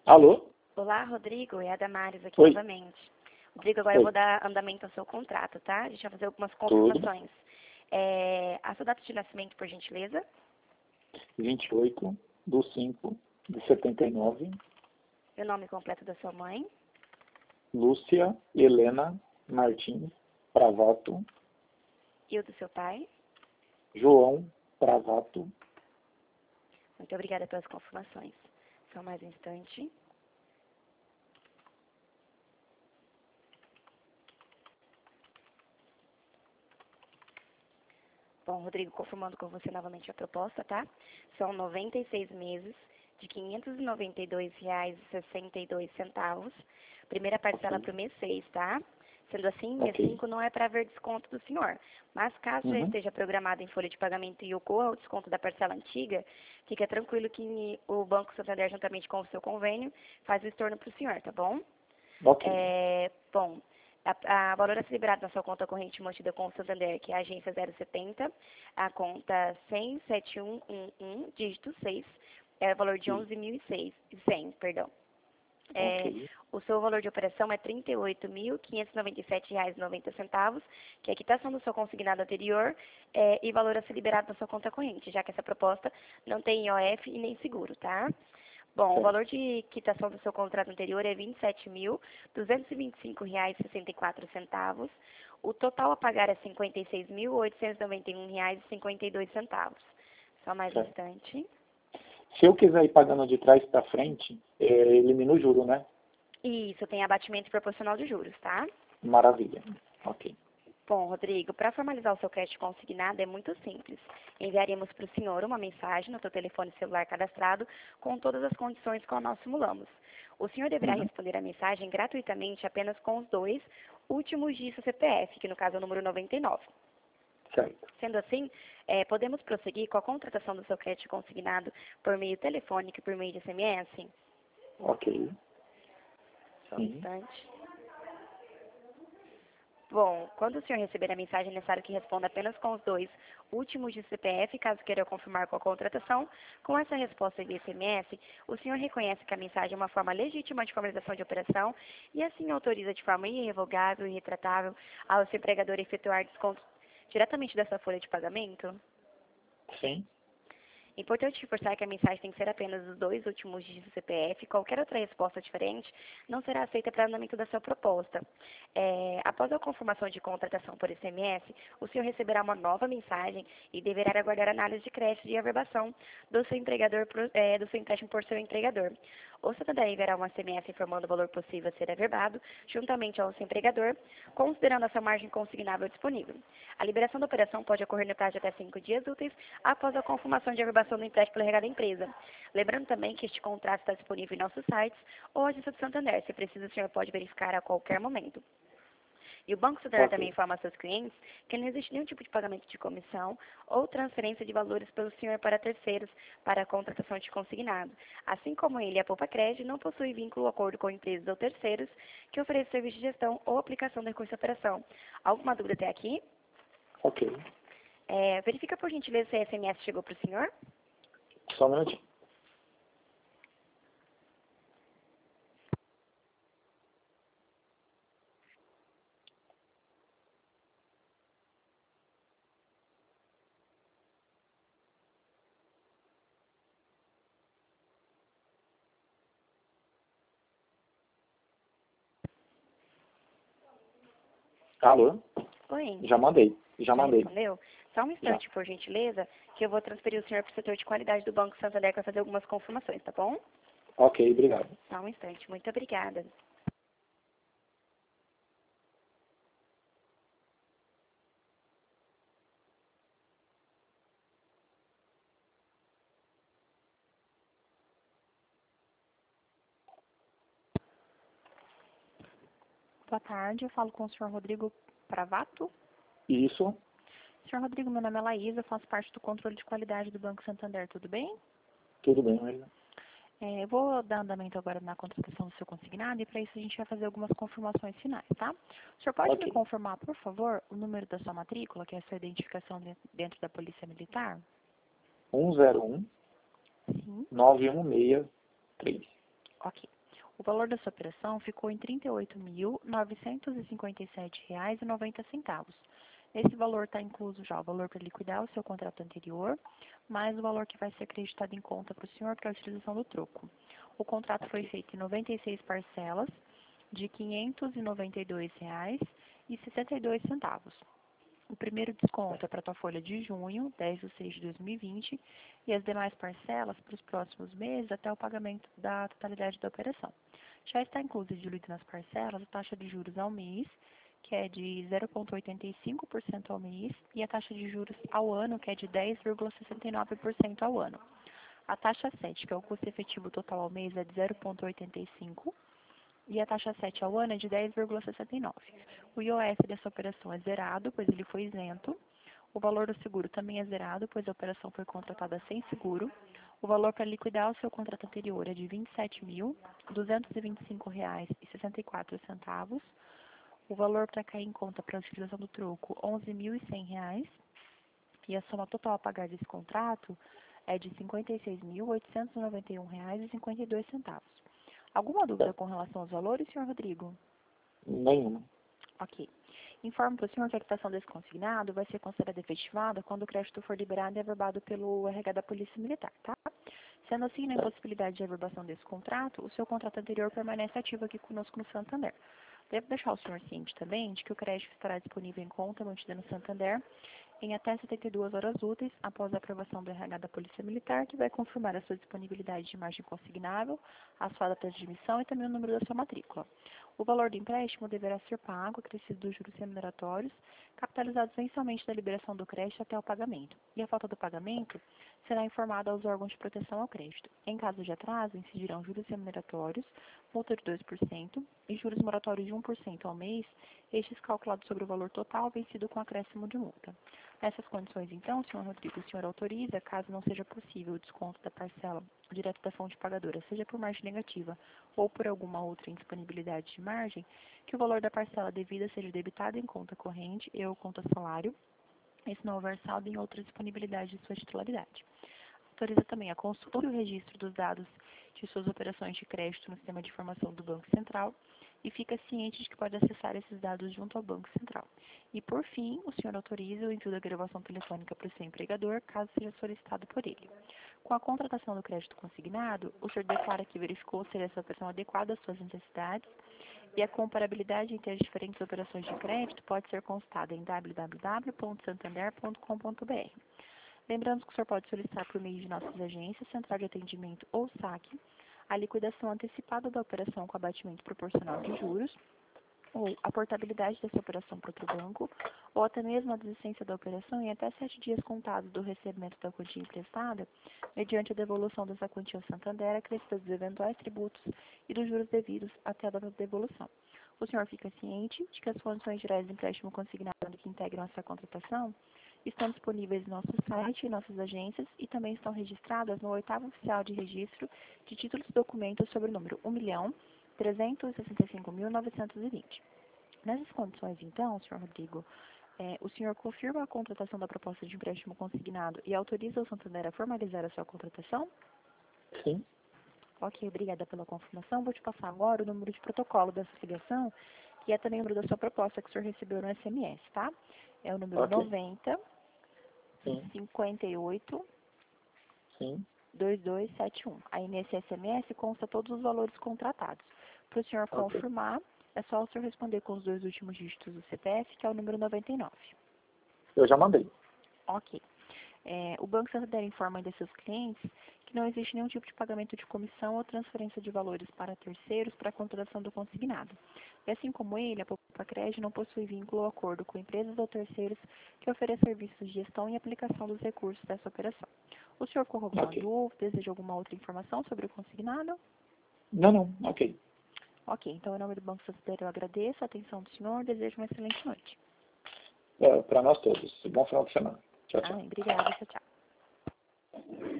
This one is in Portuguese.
Alô? Olá, Rodrigo. É a Damares aqui Oi. novamente. Rodrigo, agora Oi. eu vou dar andamento ao seu contrato, tá? A gente vai fazer algumas Tudo. confirmações. A sua data de nascimento, por gentileza? 28/5/79. E o nome completo da sua mãe? Lúcia Helena Martins Pravato. E o do seu pai? João Pravato. Muito obrigada pelas confirmações. Só mais um instante. Bom, Rodrigo, confirmando com você novamente a proposta, tá? São 96 meses de R$ 592,62. Primeira parcela para o mês 6, tá? Sendo assim, mês Ok. 5 não é para haver desconto do senhor. Mas caso já esteja programado em folha de pagamento e ocorra o desconto da parcela antiga, fica tranquilo que o Banco Santander, juntamente com o seu convênio, faz o estorno para o senhor, tá bom? Ok. Bom, a valor a ser liberado na sua conta corrente mantida com o Santander, que é a agência 070, a conta 1007111, dígito 6, é o valor de 11.100, perdão. Ok. O seu valor de operação é R$ 38.597,90, que é a quitação do seu consignado anterior e valor a ser liberado na sua conta corrente, já que essa proposta não tem IOF e nem seguro, tá? Bom, o Certo. valor de quitação do seu contrato anterior é R$ 27.225,64. O total a pagar é R$ 56.891,52. Só mais um Certo. instante. Se eu quiser ir pagando de trás para frente, elimina o juro, né? Isso, tem abatimento proporcional de juros, tá? Maravilha. Ok. Bom, Rodrigo, para formalizar o seu crédito consignado é muito simples. Enviaremos para o senhor uma mensagem no seu telefone celular cadastrado com todas as condições que nós simulamos. O senhor deverá responder a mensagem gratuitamente apenas com os 2 últimos dígitos CPF, que no caso é o número 99. Certo. Sendo assim, podemos prosseguir com a contratação do seu crédito consignado por meio telefônico e por meio de SMS? Ok. Só um Sim. instante. Bom, quando o senhor receber a mensagem, é necessário que responda apenas com os 2 últimos de CPF, caso queira confirmar com a contratação. Com essa resposta via SMS, o senhor reconhece que a mensagem é uma forma legítima de formalização de operação e assim autoriza de forma irrevogável e retratável ao seu empregador efetuar desconto diretamente dessa folha de pagamento? Sim. Importante reforçar que a mensagem tem que ser apenas os 2 últimos dígitos do CPF. Qualquer outra resposta diferente não será aceita para o andamento da sua proposta. Após a confirmação de contratação por SMS, o senhor receberá uma nova mensagem e deverá aguardar a análise de crédito e averbação do seu empregador, do seu empréstimo por seu empregador. O Santander enviará uma SMS informando o valor possível a ser averbado, juntamente ao seu empregador, considerando a sua margem consignável disponível. A liberação da operação pode ocorrer no prazo de até 5 dias úteis após a confirmação de averbação do empréstimo pela regada empresa. Lembrando também que este contrato está disponível em nossos sites ou agência do Santander. Se preciso, o senhor pode verificar a qualquer momento. E o Banco Santander também informa a seus clientes que não existe nenhum tipo de pagamento de comissão ou transferência de valores pelo senhor para terceiros para a contratação de consignado. Assim como ele, a Poupa Crédito não possui vínculo ou acordo com empresas ou terceiros que ofereçam serviço de gestão ou aplicação do recurso de operação. Alguma dúvida até aqui? Ok. Verifica por gentileza se a SMS chegou para o senhor. Só um minutinho. Alô? Oi. Já mandei. Já mandei. Respondeu? Só um instante, por gentileza, que eu vou transferir o senhor para o setor de qualidade do Banco Santander para fazer algumas confirmações, tá bom? Ok, obrigado. Só um instante. Muito obrigada. Boa tarde, eu falo com o senhor Rodrigo Pravato. Isso. Senhor Rodrigo, meu nome é Laísa, eu faço parte do controle de qualidade do Banco Santander, tudo bem? Tudo bem, Maria? Eu vou dar andamento agora na contratação do seu consignado e para isso a gente vai fazer algumas confirmações finais, tá? O senhor pode me Ok. confirmar, por favor, o número da sua matrícula, que é a sua identificação dentro da Polícia Militar? 101 Sim. 9163. Ok. O valor dessa operação ficou em R$ 38.957,90. Nesse valor está incluso já o valor para liquidar o seu contrato anterior, mais o valor que vai ser acreditado em conta para o senhor para a utilização do troco. O contrato foi feito em 96 parcelas de R$ 592,62. O primeiro desconto é para a tua folha de junho, 10/6/2020, e as demais parcelas para os próximos meses até o pagamento da totalidade da operação. Já está incluso e diluído nas parcelas a taxa de juros ao mês, que é de 0,85% ao mês, e a taxa de juros ao ano, que é de 10,69% ao ano. A taxa 7, que é o custo efetivo total ao mês, é de 0,85%, e a taxa 7 ao ano é de 10,69%. O IOF dessa operação é zerado, pois ele foi isento. O valor do seguro também é zerado, pois a operação foi contratada sem seguro. O valor para liquidar o seu contrato anterior é de R$ 27.225,64. O valor para cair em conta para a utilização do troco, R$ 11.100. E a soma total a pagar desse contrato é de R$ 56.891,52. Alguma dúvida com relação aos valores, senhor Rodrigo? Nenhuma. Ok. Informo para o senhor que a quitação desse consignado vai ser considerada efetivada quando o crédito for liberado e averbado pelo RH da Polícia Militar, tá? Sendo assim, na impossibilidade de averbação desse contrato, o seu contrato anterior permanece ativo aqui conosco no Santander. Devo deixar o senhor ciente também de que o crédito estará disponível em conta mantida no Santander em até 72 horas úteis após a aprovação do RH da Polícia Militar, que vai confirmar a sua disponibilidade de margem consignável, a sua data de emissão e também o número da sua matrícula. O valor do empréstimo deverá ser pago, acrescido dos juros remuneratórios, capitalizados mensalmente da liberação do crédito até o pagamento. E a falta do pagamento será informada aos órgãos de proteção ao crédito. Em caso de atraso, incidirão juros remuneratórios, multa de 2% e juros moratórios de 1% ao mês, estes calculados sobre o valor total vencido com acréscimo de multa. Nessas condições, então, senhor Rodrigo, o senhor autoriza, caso não seja possível o desconto da parcela direto da fonte pagadora, seja por margem negativa ou por alguma outra indisponibilidade de margem, que o valor da parcela devida seja debitado em conta corrente e ou conta salário, e se não houver saldo em outra disponibilidade de sua titularidade. Autoriza também a consulta e o registro dos dados de suas operações de crédito no sistema de informação do Banco Central e fica ciente de que pode acessar esses dados junto ao Banco Central. E, por fim, o senhor autoriza o envio da gravação telefônica para o seu empregador, caso seja solicitado por ele. Com a contratação do crédito consignado, o senhor declara que verificou se essa operação adequada às suas necessidades e a comparabilidade entre as diferentes operações de crédito pode ser consultada em www.santander.com.br. Lembrando que o senhor pode solicitar por meio de nossas agências, central de atendimento ou saque, a liquidação antecipada da operação com abatimento proporcional de juros, ou a portabilidade dessa operação para outro banco, ou até mesmo a desistência da operação em até 7 dias contados do recebimento da quantia emprestada, mediante a devolução dessa quantia ao Santander, acrescida dos eventuais tributos e dos juros devidos até a data da devolução. O senhor fica ciente de que as condições gerais do empréstimo consignado que integram essa contratação estão disponíveis no nosso site e nossas agências e também estão registradas no 8º Oficial de Registro de Títulos e Documentos sob o número 1.365.920. Nessas condições, então, senhor Rodrigo, o senhor confirma a contratação da proposta de empréstimo consignado e autoriza o Santander a formalizar a sua contratação? Sim. Ok, obrigada pela confirmação. Vou te passar agora o número de protocolo dessa ligação, que é também o número da sua proposta que o senhor recebeu no SMS, tá? É o número 90 Sim. 58 Sim. 2271. Aí nesse SMS consta todos os valores contratados. Para o senhor confirmar, é só o senhor responder com os 2 últimos dígitos do CPF, que é o número 99. Eu já mandei. Ok. O Banco Santander informa ainda seus clientes que não existe nenhum tipo de pagamento de comissão ou transferência de valores para terceiros para a contratação do consignado. E assim como ele, a Poupa-Crédito não possui vínculo ou acordo com empresas ou terceiros que ofereçam serviços de gestão e aplicação dos recursos dessa operação. O senhor ficou com alguma dúvida, deseja alguma outra informação sobre o consignado? Não. Ok. Ok, então em nome do Banco Santander eu agradeço a atenção do senhor, desejo uma excelente noite. Para nós todos. Bom final de semana. Tchau, tchau. Obrigada, tchau, tchau.